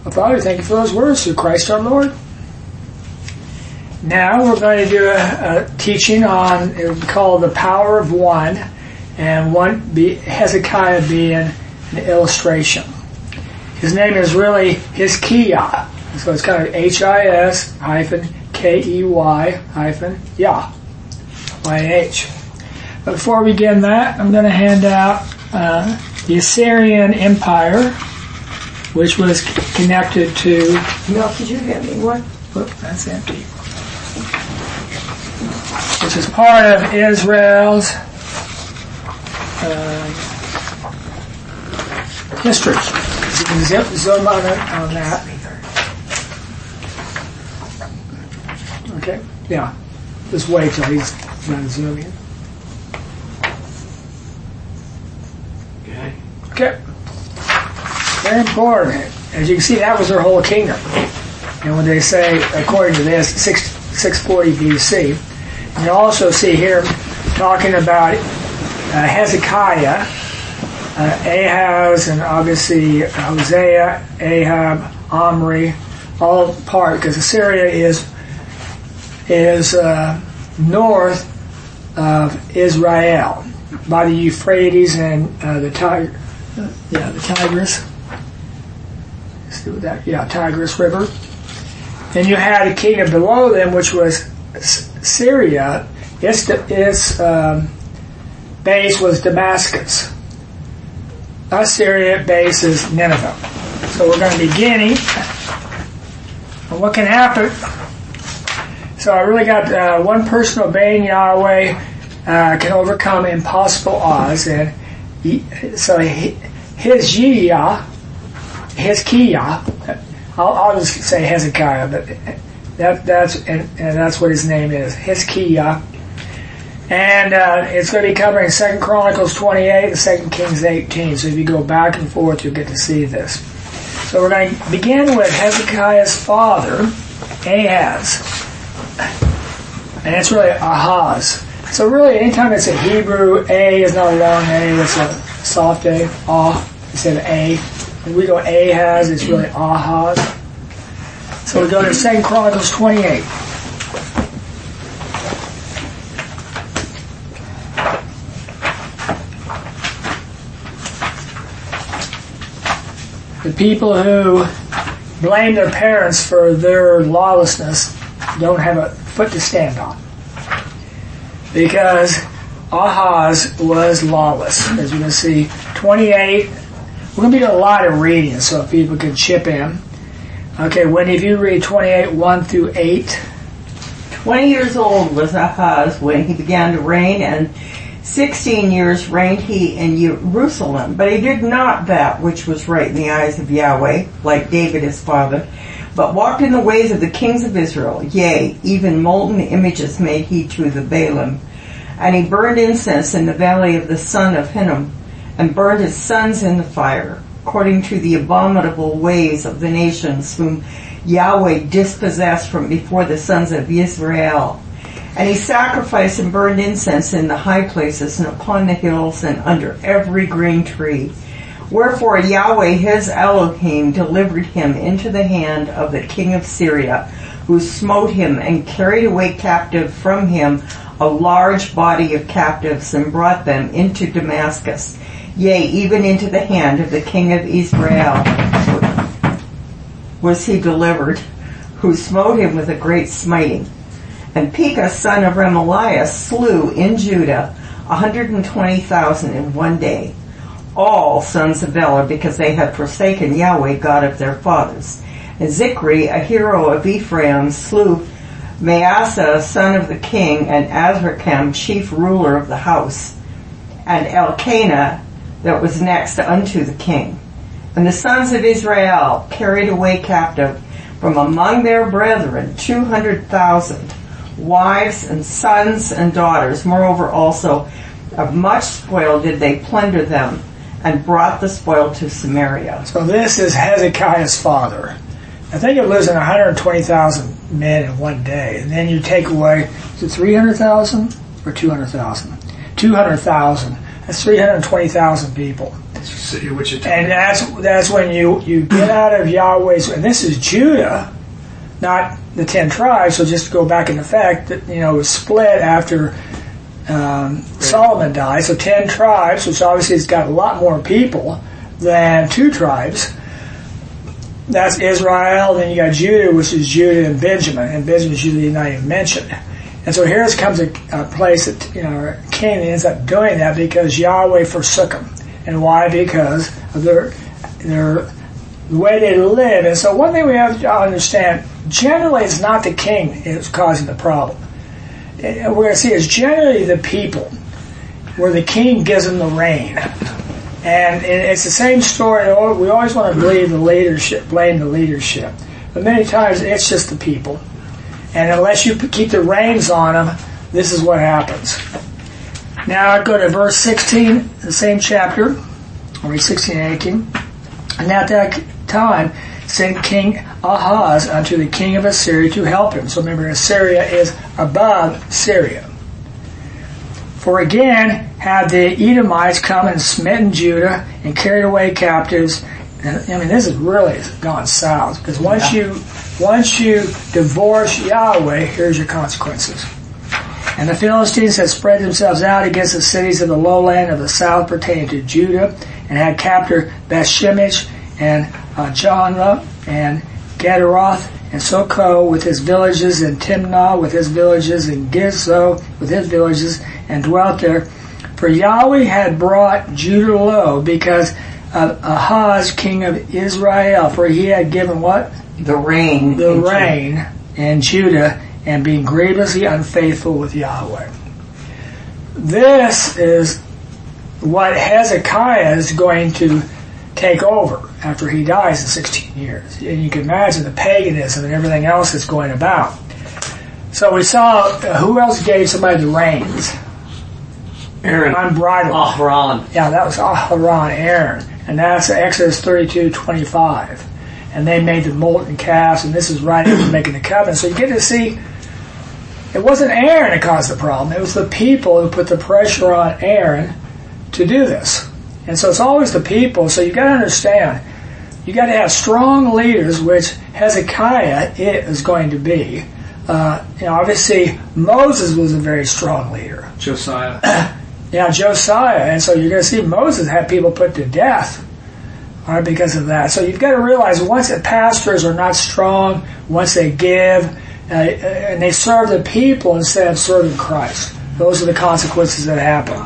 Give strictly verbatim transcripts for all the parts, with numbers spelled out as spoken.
Well, Father, thank you for those words through Christ our Lord. Now we're going to do a, a teaching on, it would be called the power of one, and one be, Hezekiah being an illustration. His name is really Hizkiah, so it's kind of H I S hyphen K E Y hyphen Yah, Y H. But before we begin that, I'm going to hand out uh, the Assyrian Empire, which was c- connected to... No, could you get me one? Whoop, that's empty. Which is part of Israel's uh, history. You can zip, zoom on, it, on that. Okay, yeah. Just wait till he's done zooming. Okay. Okay. Very important. As you can see, that was their whole kingdom. And when they say, according to this, six forty B C, you also see here talking about uh, Hezekiah, uh, Ahaz, and obviously Hosea, Ahab, Omri, all part, because Assyria is is uh, north of Israel by the Euphrates and uh, the Tig- uh, yeah the Tigris. Let's do that. Yeah, Tigris River. And you had a kingdom below them, which was Syria. Its, its um, base was Damascus. Assyria base is Nineveh. So we're going to be beginning. And what can happen? So I really got uh, one person obeying Yahweh uh, can overcome impossible odds. And he, so his Yah, his Kiyah, I'll, I'll just say Hezekiah, but that, that's and, and that's what his name is, Hizkiah. And uh, it's going to be covering Second Chronicles twenty-eight and Second Kings eighteen. So if you go back and forth, you'll get to see this. So we're going to begin with Hezekiah's father, Ahaz, and it's really Ahaz. So really, anytime it's a Hebrew, A is not a long A; it's a soft A. Ah instead of A. When we go Ahaz, it's really Ahaz. So we go to Second Chronicles twenty-eight. The people who blame their parents for their lawlessness don't have a foot to stand on. Because Ahaz was lawless. As you can see, twenty-eight. We're going to be doing a lot of reading so people can chip in. Okay, Wendy, if you read twenty-eight, one through eight. Twenty years old was Ahaz when he began to reign, and sixteen years reigned he in Jerusalem. But he did not that which was right in the eyes of Yahweh, like David his father, but walked in the ways of the kings of Israel. Yea, even molten images made he to the Baalim. And he burned incense in the valley of the son of Hinnom, and burned his sons in the fire, according to the abominable ways of the nations whom Yahweh dispossessed from before the sons of Israel. And he sacrificed and burned incense in the high places and upon the hills and under every green tree. Wherefore Yahweh his Elohim delivered him into the hand of the king of Syria, who smote him and carried away captive from him a large body of captives and brought them into Damascus. Yea, even into the hand of the king of Israel was he delivered, who smote him with a great smiting. And Pekah, son of Remaliah, slew in Judah one hundred twenty thousand in one day, all sons of Bela, because they had forsaken Yahweh, God of their fathers. And Zikri, a hero of Ephraim, slew Maaseh, son of the king, and Azrikam, chief ruler of the house, and Elkanah, that was next unto the king. And the sons of Israel carried away captive from among their brethren two hundred thousand, wives and sons and daughters. Moreover also of much spoil did they plunder them, and brought the spoil to Samaria. So this is Hezekiah's father. I think it lives in one hundred twenty thousand men in one day. And then you take away, is it three hundred thousand or two hundred thousand? two hundred thousand. That's three hundred twenty thousand people. See what you're talking And that's that's when you, you get out of Yahweh's, and this is Judah, not the ten tribes. So just to go back in effect, that you know it was split after um, Solomon died. So ten tribes, which obviously has got a lot more people than two tribes. That's Israel. Then you got Judah, which is Judah and Benjamin, and Benjamin's usually not even mentioned. And so here comes a, a place that you know King ends up doing that because Yahweh forsook him. And why? Because of their their the way they live. And so one thing we have to understand, generally it's not the king that's causing the problem. And we're going to see it's generally the people, where the king gives them the reign. And it's the same story. We always want to believe the leadership, blame the leadership. But many times it's just the people. And unless you keep the reins on them, this is what happens. Now I go to verse sixteen, the same chapter, or sixteen and eighteen. And at that time sent King Ahaz unto the king of Assyria to help him. So remember, Assyria is above Syria. For again had the Edomites come and smitten Judah and carried away captives. And, I mean, this has really gone south, because once yeah. you once you divorce Yahweh, here's your consequences. And the Philistines had spread themselves out against the cities of the lowland of the south pertaining to Judah, and had captured Bethshemesh and uh, Janra and Gederoth and Soko with his villages, and Timnah with his villages, and Gizzo with his villages, and dwelt there. For Yahweh had brought Judah low because of Ahaz, king of Israel, for he had given what? The reign. The reign in Judah, and being grievously unfaithful with Yahweh. This is what Hezekiah is going to take over after he dies in sixteen years. And you can imagine the paganism and everything else that's going about. So we saw, uh, who else gave somebody the reins? Aaron. Unbridled. Ahran. Yeah, that was Ahran, Aaron. And that's Exodus thirty-two twenty-five. And they made the molten calves, and this is right after making the covenant. So you get to see, it wasn't Aaron that caused the problem. It was the people who put the pressure on Aaron to do this. And so it's always the people. So you got to understand, you got to have strong leaders, which Hezekiah is going to be. Uh, you know, obviously Moses was a very strong leader. Josiah. Yeah, Josiah. And so you're going to see Moses had people put to death. All right, because of that. So you've got to realize, once the pastors are not strong, once they give, uh, and they serve the people instead of serving Christ, those are the consequences that happen.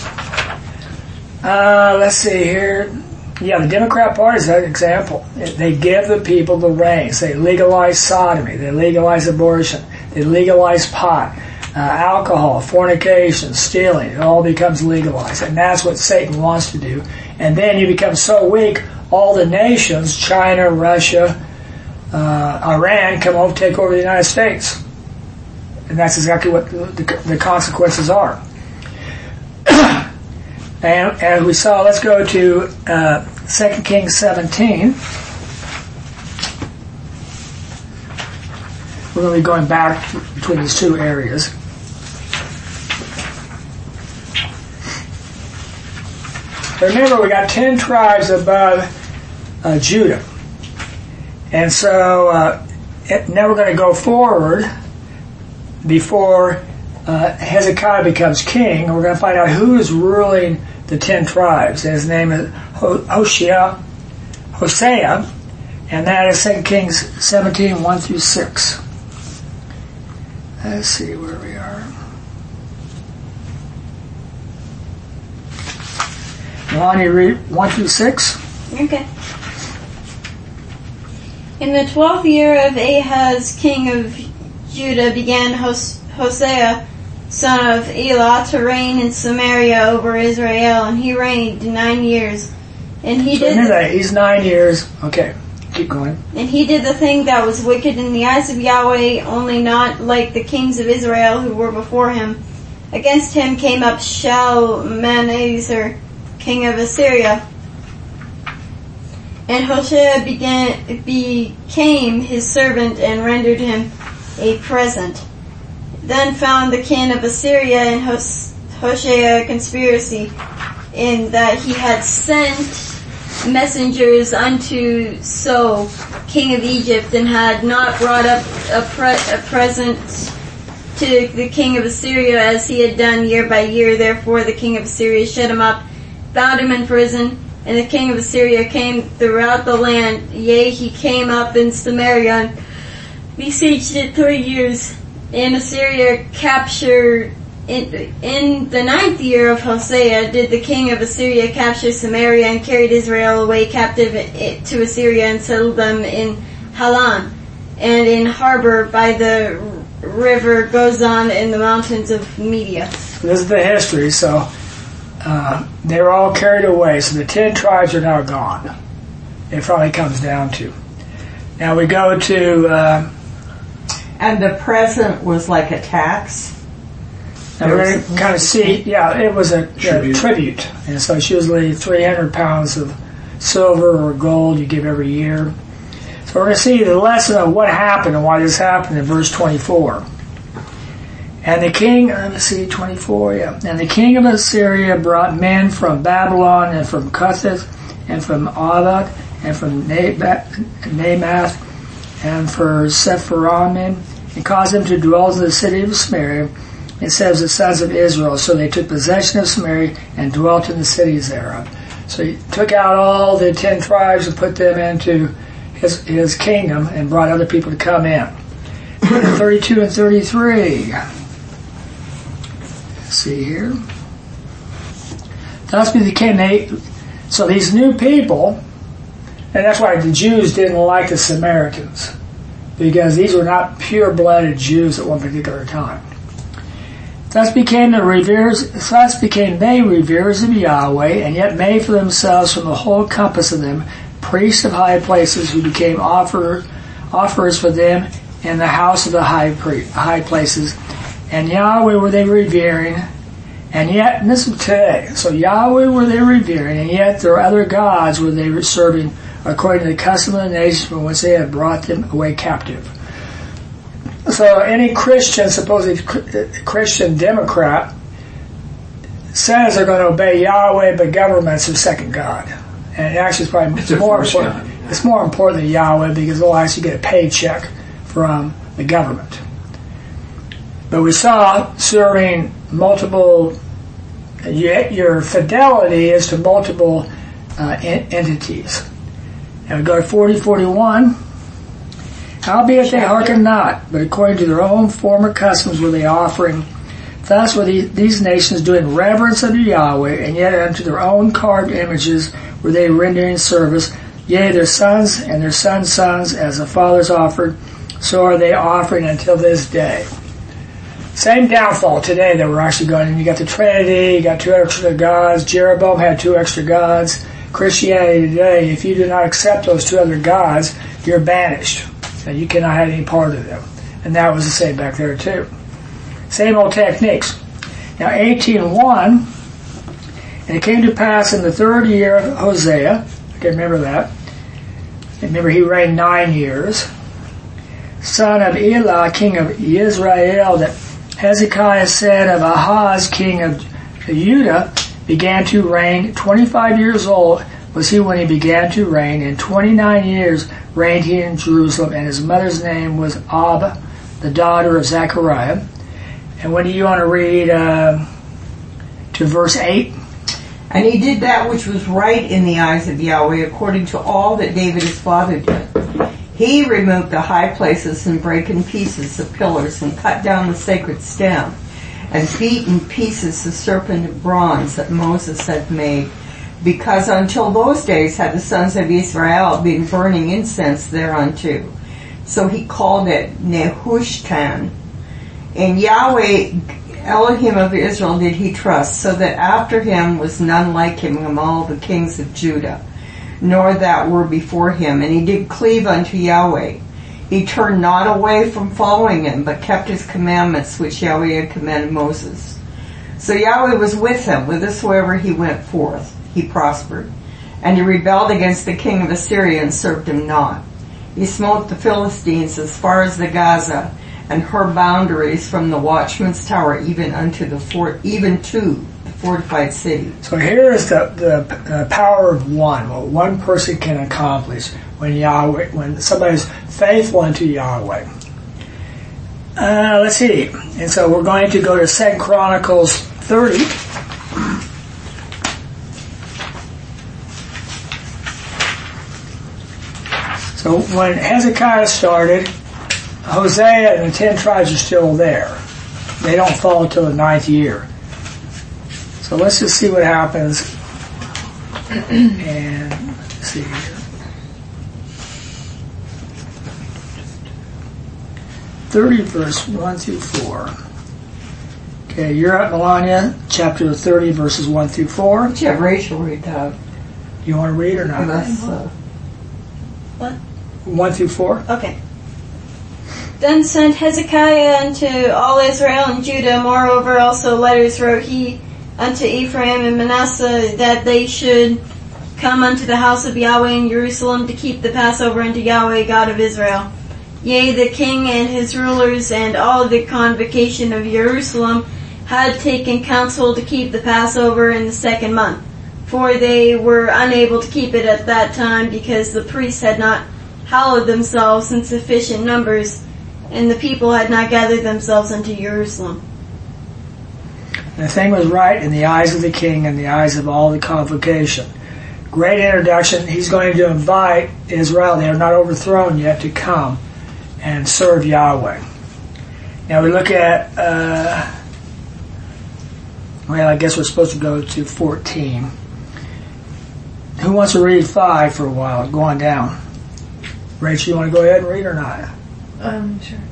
Uh, let's see here. Yeah, the Democrat Party is an example. They give the people the reins. They legalize sodomy. They legalize abortion. They legalize pot, uh, alcohol, fornication, stealing. It all becomes legalized. And that's what Satan wants to do. And then you become so weak, all the nations, China, Russia, uh, Iran, come over, take over the United States. And that's exactly what the, the, the consequences are. And as we saw, let's go to uh, Second Kings seventeen. We're going to be going back between these two areas. Remember, we got ten tribes above uh, Judah. And so uh, it, now we're going to go forward before uh, Hezekiah becomes king. And we're going to find out who is ruling the ten tribes. And his name is Hosea, Hosea, and that is Second Kings seventeen, one through six. Let's see where we are. Ron, you read one through six? Okay. In the twelfth year of Ahaz, king of Judah, began Hos- Hosea, son of Elah, to reign in Samaria over Israel, and he reigned nine years. And he so did. Remember that he's nine years. Okay, keep going. And he did the thing that was wicked in the eyes of Yahweh, only not like the kings of Israel who were before him. Against him came up Shalmaneser, king of Assyria. And Hosea began, became his servant and rendered him a present. Then found the king of Assyria in Hosea a conspiracy, in that he had sent messengers unto So, king of Egypt, and had not brought up a, pre- a present to the king of Assyria as he had done year by year. Therefore the king of Assyria shut him up, bound him in prison, and the king of Assyria came throughout the land. Yea, he came up in Samaria and besieged it three years. And Assyria captured, in, in the ninth year of Hosea, did the king of Assyria capture Samaria and carried Israel away captive to Assyria and settled them in Halan and in Harbor by the river Gozan in the mountains of Media. This is the history. So uh, they were all carried away. So the ten tribes are now gone. It probably comes down to. Now we go to... Uh, And the present was like a tax. and we're going to kind of see, yeah, it was a, a tribute. tribute. And so it's usually three hundred pounds of silver or gold you give every year. So we're going to see the lesson of what happened and why this happened in verse twenty-four. And the king, let me see, twenty-four, yeah. And the king of Assyria brought men from Babylon and from Cuthith and from Avat and from Namath and for Sepharvaim, and caused them to dwell in the city of Samaria, and says the sons of Israel. So they took possession of Samaria and dwelt in the cities thereof. So he took out all the ten tribes and put them into his, his kingdom and brought other people to come in. thirty-two and thirty-three. Let's see here. Thus became they, so these new people, and that's why the Jews didn't like the Samaritans, because these were not pure-blooded Jews at one particular time. Thus became the reveres, thus became they reverers of Yahweh, and yet made for themselves from the whole compass of them priests of high places, who became offer, offerers for them in the house of the high, pre, high places. And Yahweh were they revering, and yet, and this is today, so Yahweh were they revering, and yet their other gods were they serving, according to the custom of the nations from which they had brought them away captive. So any Christian, supposedly Christian Democrat, says they're going to obey Yahweh, but government's their second god. And it actually is probably it's more important. God, yeah. It's more important than Yahweh, because they'll actually get a paycheck from the government. But we saw serving multiple, your fidelity is to multiple uh, entities. And we go to forty, forty-one. Howbeit they hearkened not, but according to their own former customs were they offering. Thus were the, these nations doing reverence unto Yahweh, and yet unto their own carved images were they rendering service. Yea, their sons and their sons' sons, as the fathers offered, so are they offering until this day. Same downfall today that we're actually going, and you got the Trinity, you got two extra gods. Jeroboam had two extra gods. Christianity today, if you do not accept those two other gods, you're banished. And you cannot have any part of them. And that was the same back there too. Same old techniques. Now eighteen one, and it came to pass in the third year of Hosea, I can remember that. Remember he reigned nine years. Son of Elah, king of Israel, that Hezekiah said of Ahaz, king of Judah, began to reign. twenty-five years old was he when he began to reign, and twenty-nine years reigned he in Jerusalem, and his mother's name was Abba, the daughter of Zechariah. And when do you want to read uh, to verse eight? And he did that which was right in the eyes of Yahweh, according to all that David his father did. He removed the high places and brake in pieces the pillars, and cut down the sacred stem, and beat in pieces the serpent of bronze that Moses had made, because until those days had the sons of Israel been burning incense thereunto. So he called it Nehushtan. And Yahweh, Elohim of Israel, did he trust, so that after him was none like him among all the kings of Judah, nor that were before him. And he did cleave unto Yahweh. He turned not away from following him, but kept his commandments which Yahweh had commanded Moses. So Yahweh was with him, whithersoever he went forth. He prospered. And he rebelled against the king of Assyria and served him not. He smote the Philistines as far as the Gaza, and her boundaries from the watchman's tower even unto the fort, even to the fortified city. So here is the, the uh, power of one, what one person can accomplish when Yahweh, when somebody's faithful unto Yahweh. Uh, let's see. And so we're going to go to Second Chronicles thirty. So when Hezekiah started, Hosea and the ten tribes are still there. They don't fall until the ninth year. So let's just see what happens. And let's see here. thirty verse one through four. Okay, you're at Melania, chapter thirty verses one through four. Did you have Rachel read that? You want to read or not? That's, uh, What? one through four? Okay. Then sent Hezekiah unto all Israel and Judah. Moreover, also letters wrote he unto Ephraim and Manasseh, that they should come unto the house of Yahweh in Jerusalem to keep the Passover unto Yahweh, God of Israel. Yea, the king and his rulers and all the convocation of Jerusalem had taken counsel to keep the Passover in the second month, for they were unable to keep it at that time, because the priests had not hallowed themselves in sufficient numbers, and the people had not gathered themselves unto Jerusalem. The thing was right in the eyes of the king and the eyes of all the convocation. Great introduction. He's going to invite Israel, they are not overthrown yet, to come and serve Yahweh. Now we look at, uh, well, I guess we're supposed to go to fourteen. Who wants to read five for a while? Go on down. Rachel, you want to go ahead and read or not? Um, sure.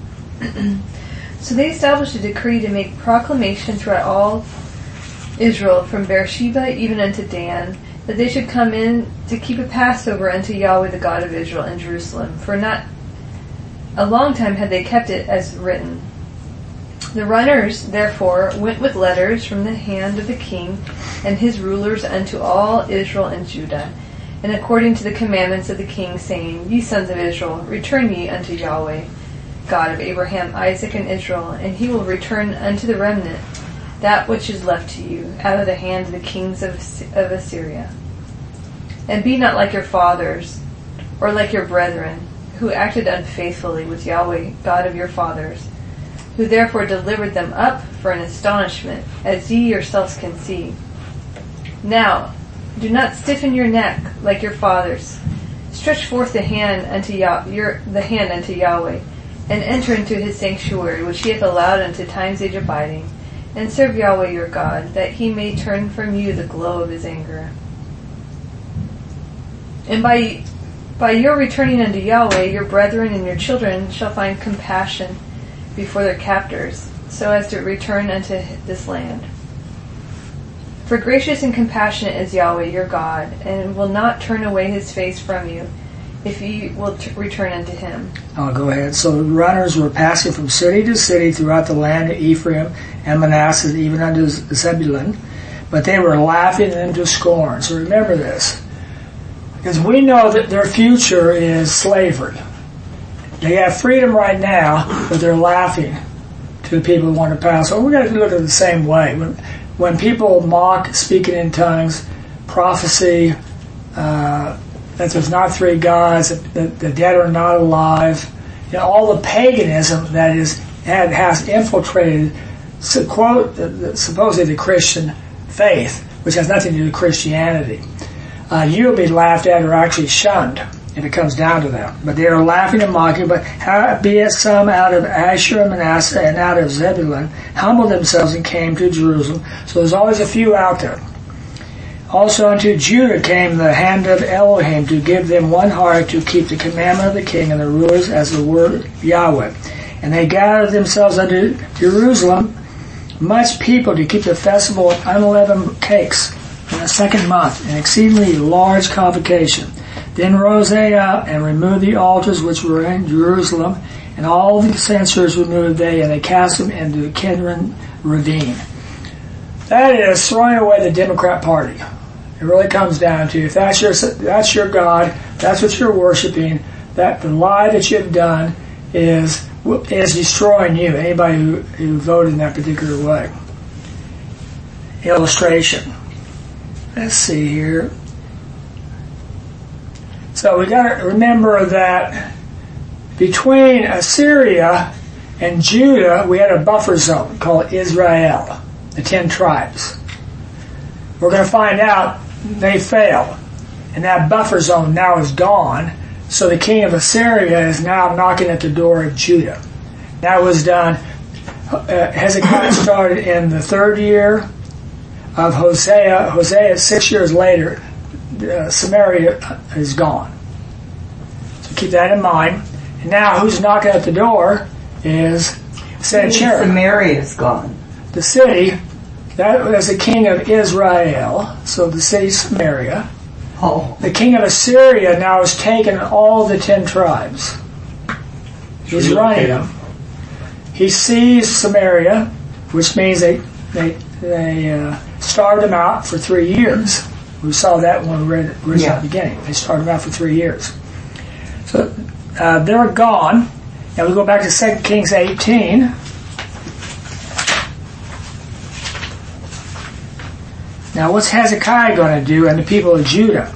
So they established a decree to make proclamation throughout all Israel, from Beersheba even unto Dan, that they should come in to keep a Passover unto Yahweh the God of Israel in Jerusalem. For not a long time had they kept it as written. The runners, therefore, went with letters from the hand of the king and his rulers unto all Israel and Judah, and according to the commandments of the king, saying, Ye sons of Israel, return ye unto Yahweh, God of Abraham, Isaac, and Israel, and he will return unto the remnant that which is left to you, out of the hand of the kings of, of Assyria. And be not like your fathers, or like your brethren, who acted unfaithfully with Yahweh, God of your fathers, who therefore delivered them up for an astonishment, as ye yourselves can see. Now, do not stiffen your neck like your fathers. Stretch forth the hand unto Yah- your, the hand unto Yahweh, and enter into his sanctuary, which he hath allowed unto time's age abiding, and serve Yahweh your God, that he may turn from you the glow of his anger. And by by your returning unto Yahweh, your brethren and your children shall find compassion before their captors, so as to return unto this land. For gracious and compassionate is Yahweh your God, and will not turn away his face from you, if ye will t- return unto him. I'll go ahead. So the runners were passing from city to city throughout the land of Ephraim and Manasseh, even unto Zebulun, but they were laughing them to scorn. So remember this, because we know that their future is slavery. They have freedom right now, but they're laughing to the people who want to pass. So we're going to look at it the same way. When, when people mock speaking in tongues, prophecy, uh, that there's not three gods, that, that the dead are not alive, you know, all the paganism that is had, has infiltrated so, quote, the, the, supposedly the Christian faith, which has nothing to do with Christianity. Uh, you'll be laughed at or actually shunned if it comes down to that. But they are laughing and mocking. But howbeit some out of Asher and Manasseh and out of Zebulun humbled themselves and came to Jerusalem. So there's always a few out there. Also unto Judah came the hand of Elohim to give them one heart to keep the commandment of the king and the rulers as the word of Yahweh. And they gathered themselves unto Jerusalem much people to keep the festival of unleavened cakes in the second month, an exceedingly large convocation. Then rose they up and removed the altars which were in Jerusalem, and all the censers removed they, and they cast them into the Kidron ravine. That is throwing away the Democrat Party. It really comes down to, if that's your that's your God, that's what you're worshiping, that the lie that you've done is is destroying you, anybody who, who voted in that particular way. illustration. Let's see here. So we got to remember that between Assyria and Judah, we had a buffer zone called Israel, the ten tribes. We're going to find out they failed, and that buffer zone now is gone. So the king of Assyria is now knocking at the door of Judah. That was done. Uh, Hezekiah started in the third year of Hosea. Hosea, six years later, uh, Samaria is gone. So keep that in mind. And now who's knocking at the door is Sennacherib. Samaria is gone. The city, that was the king of Israel, so the city Samaria. Oh. The king of Assyria now has taken all the ten tribes. He's running them. He seized Samaria, which means they they they uh, starved them out for three years. We saw that when we read, read yeah. at the beginning. They starved them out for three years. So uh, they're gone. Now we go back to Second Kings eighteen. Now what's Hezekiah going to do and the people of Judah?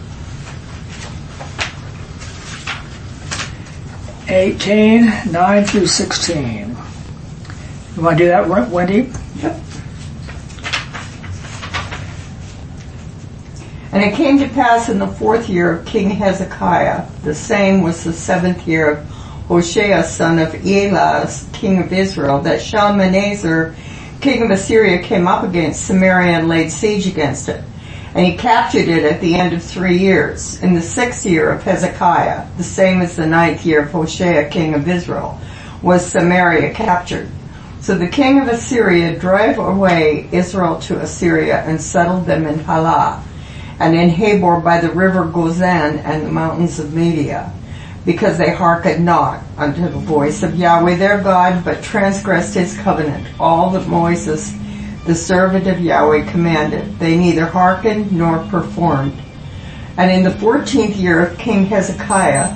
eighteen, nine through sixteen. You want to do that, Wendy? Yep. And it came to pass in the fourth year of King Hezekiah, the same was the seventh year of Hoshea son of Elah, king of Israel, that Shalmaneser, king of Assyria, came up against Samaria and laid siege against it. And he captured it at the end of three years. In the sixth year of Hezekiah, the same as the ninth year of Hoshea, king of Israel, was Samaria captured. So the king of Assyria drove away Israel to Assyria and settled them in Halah, and in Habor by the river Gozan and the mountains of Media, because they hearkened not unto the voice of Yahweh their God, but transgressed his covenant, all that Moses, the servant of Yahweh, commanded. They neither hearkened nor performed. And in the fourteenth year of King Hezekiah,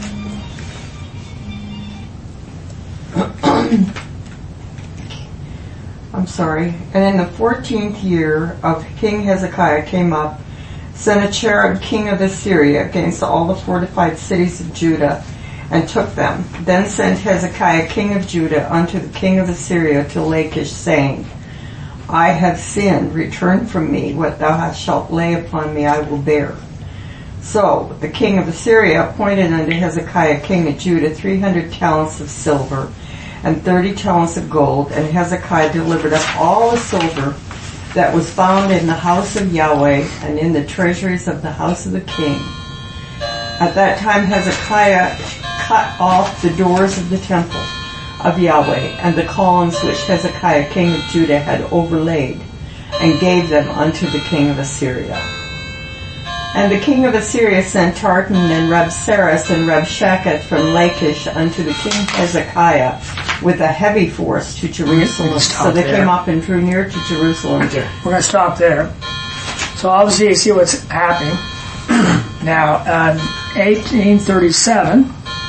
I'm sorry, and in the fourteenth year of King Hezekiah came up Sennacherib, king of Assyria, against all the fortified cities of Judah, and took them. Then sent Hezekiah, king of Judah, unto the king of Assyria to Lachish, saying, I have sinned, return from me, what thou shalt lay upon me I will bear. So the king of Assyria appointed unto Hezekiah, king of Judah, three hundred talents of silver, and thirty talents of gold, and Hezekiah delivered up all the silver that was found in the house of Yahweh, and in the treasuries of the house of the king. At that time Hezekiah cut off the doors of the temple of Yahweh, and the columns which Hezekiah king of Judah had overlaid, and gave them unto the king of Assyria. And the king of Assyria sent Tartan and Rabsaris and Rabshakeh from Lachish unto the king Hezekiah with a heavy force to Jerusalem. So they there. came up and drew near to Jerusalem. We're going to stop there. So obviously you see what's happening. Now, uh, eighteen thirty-seven,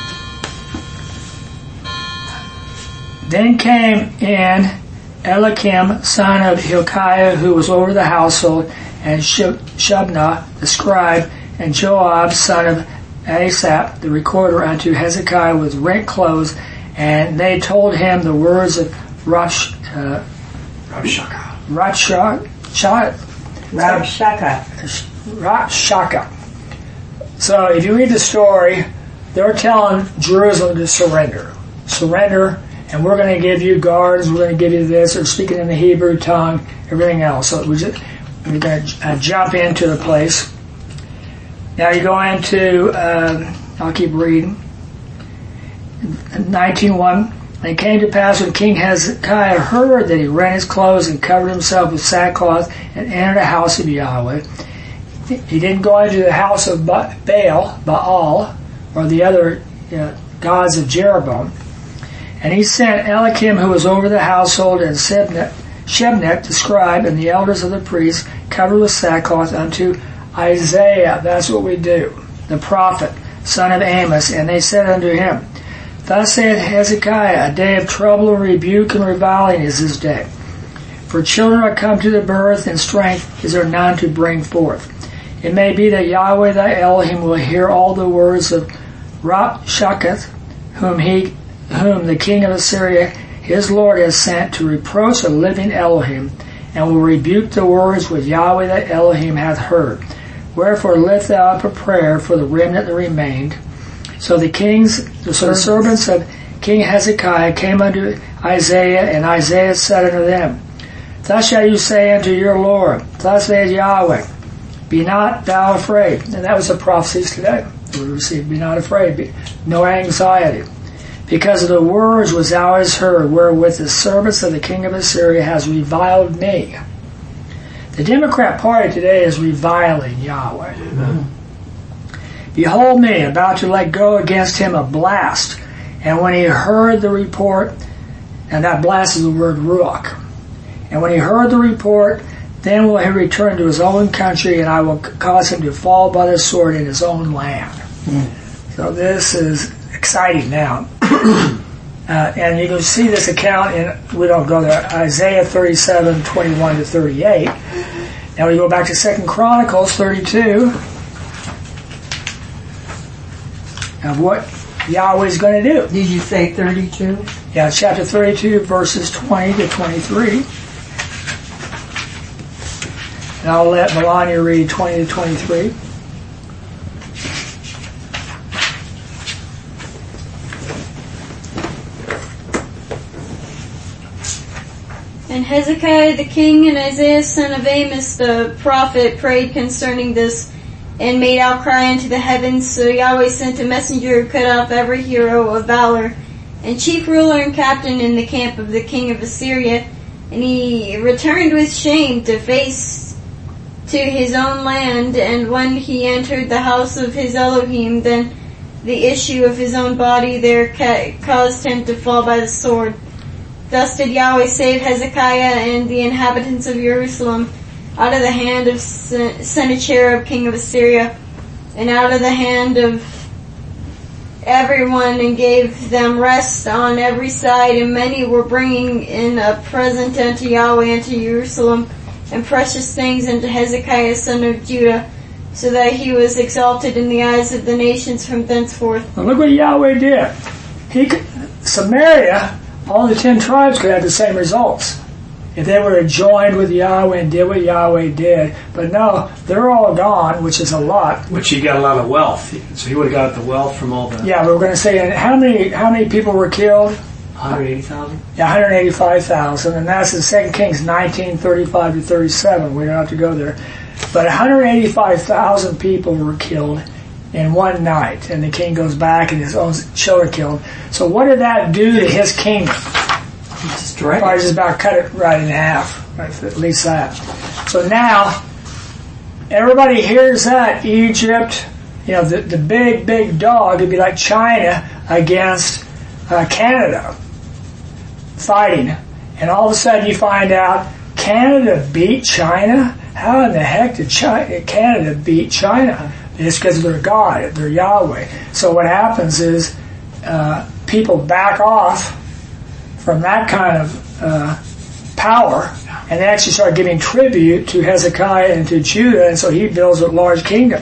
then came in Eliakim, son of Hilkiah, who was over the household, and Shebna, the scribe, and Joab, son of Asaph, the recorder, unto Hezekiah with rent clothes, and they told him the words of Rabsh, uh, Rabshakeh. Rabshakeh. Rabshakeh. Rabshakeh. So if you read the story, they're telling Jerusalem to surrender. Surrender, and we're going to give you guards, we're going to give you this, they're speaking in the Hebrew tongue, everything else. So we just, we're going to uh, jump into the place. Now you go into, um, I'll keep reading, nineteen one. And it came to pass when King Hezekiah heard that he rent his clothes and covered himself with sackcloth and entered the house of Yahweh. He didn't go into the house of Baal, Baal, or the other uh, gods of Jeroboam. And he sent Eliakim, who was over the household, and Shebnet, Shebnet, the scribe, and the elders of the priests, covered with sackcloth, unto Isaiah, that's what we do, the prophet, son of Amos. And they said unto him, Thus saith Hezekiah, a day of trouble and rebuke and reviling is this day. For children are come to the birth, and strength is there none to bring forth. It may be that Yahweh thy Elohim will hear all the words of Rabshakeh, whom he, whom the king of Assyria, his Lord, has sent to reproach the living Elohim, and will rebuke the words which Yahweh thy Elohim hath heard. Wherefore lift thou up a prayer for the remnant that remained. So the kings, so the servants of King Hezekiah came unto Isaiah, and Isaiah said unto them, Thus shall you say unto your Lord, Thus saith Yahweh, Be not thou afraid. And that was the prophecies today we received. Be not afraid. Be, no anxiety. Because of the words which thou hast heard, wherewith the servants of the king of Assyria has reviled me. The Democrat Party today is reviling Yahweh. Amen. Behold me, about to let go against him a blast. And when he heard the report, and that blast is the word ruach. And when he heard the report, then will he return to his own country, and I will cause him to fall by the sword in his own land. Mm. So this is exciting now. uh, and you can see this account in, we don't go there, Isaiah thirty-seven, twenty-one to thirty-eight. Now we go back to Second Chronicles thirty-two. Of what Yahweh's going to do. Did you say thirty-two? Yeah, chapter thirty-two, verses twenty to twenty-three. And I'll let Melania read twenty to twenty-three. And Hezekiah the king and Isaiah son of Amos the prophet prayed concerning this, and made outcry unto the heavens. So Yahweh sent a messenger who cut off every hero of valor, and chief ruler and captain in the camp of the king of Assyria. And he returned with shame to face to his own land, and when he entered the house of his Elohim, then the issue of his own body there ca- caused him to fall by the sword. Thus did Yahweh save Hezekiah and the inhabitants of Jerusalem out of the hand of Sennacherib, king of Assyria, and out of the hand of everyone, and gave them rest on every side. And many were bringing in a present unto Yahweh unto Jerusalem, and precious things unto Hezekiah son of Judah, so that he was exalted in the eyes of the nations from thenceforth. Now look what Yahweh did. He could, Samaria, all the ten tribes could have the same results if they were joined with Yahweh and did what Yahweh did. But no, they're all gone, which is a lot. Which he got a lot of wealth. So he would have got the wealth from all the... Yeah, but we're going to say, and how many how many people were killed? one hundred eighty thousand? Yeah, one hundred eighty-five thousand. And that's in Second Kings nineteen, thirty-five to thirty-seven. We don't have to go there. But one hundred eighty-five thousand people were killed in one night. And the king goes back and his own children killed. So what did that do to his kingdom? Destroyed. Probably just about cut it right in half, right, at least that. So now, everybody hears that Egypt, you know, the, the big, big dog, it'd be like China against uh, Canada fighting. And all of a sudden you find out Canada beat China? How in the heck did China, Canada beat China? It's because of their God, their Yahweh. So what happens is uh, people back off from that kind of uh, power, and they actually start giving tribute to Hezekiah and to Judah, and so he builds a large kingdom.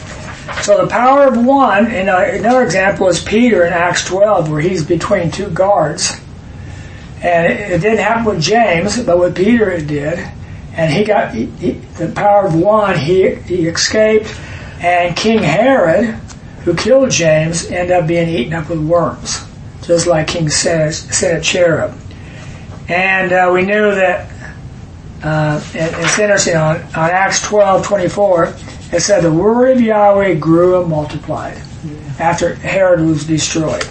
So the power of one, and uh, another example is Peter in Acts twelve, where he's between two guards. And it, it didn't happen with James, but with Peter it did. And he got he, he, the power of one, he, he escaped, and King Herod, who killed James, ended up being eaten up with worms, just like King Sennacherib. And uh, we knew that, uh, and it's interesting, on, on Acts twelve twenty-four, it said the word of Yahweh grew and multiplied after Herod was destroyed.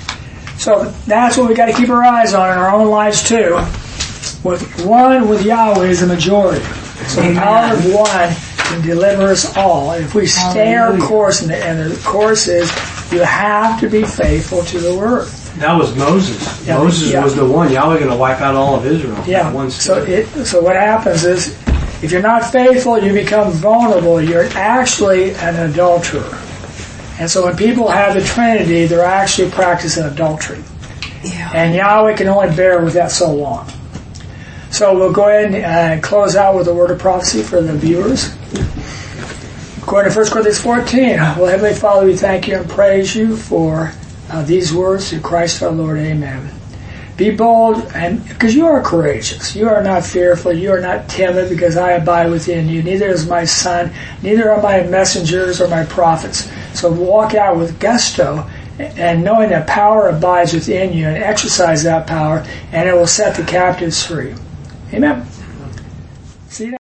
So that's what we got to keep our eyes on in our own lives too. With one, with Yahweh is the majority. So the power of one can deliver us all. And if we stay our course, and the, and the course is you have to be faithful to the word. That was Moses. Yeah, Moses yeah. was the one. Yahweh going to wipe out all of Israel. Yeah. One so it, so what happens is, if you're not faithful, you become vulnerable. You're actually an adulterer. And so when people have the Trinity, they're actually practicing adultery. Yeah. And Yahweh can only bear with that so long. So we'll go ahead and uh, close out with a word of prophecy for the viewers. According to First Corinthians fourteen, well, Heavenly Father, we thank you and praise you for uh, these words through Christ our Lord. Amen. Be bold, and because you are courageous. You are not fearful. You are not timid, because I abide within you. Neither is my son, neither are my messengers or my prophets. So walk out with gusto, and knowing that power abides within you, and exercise that power, and it will set the captives free. Amen. See you next.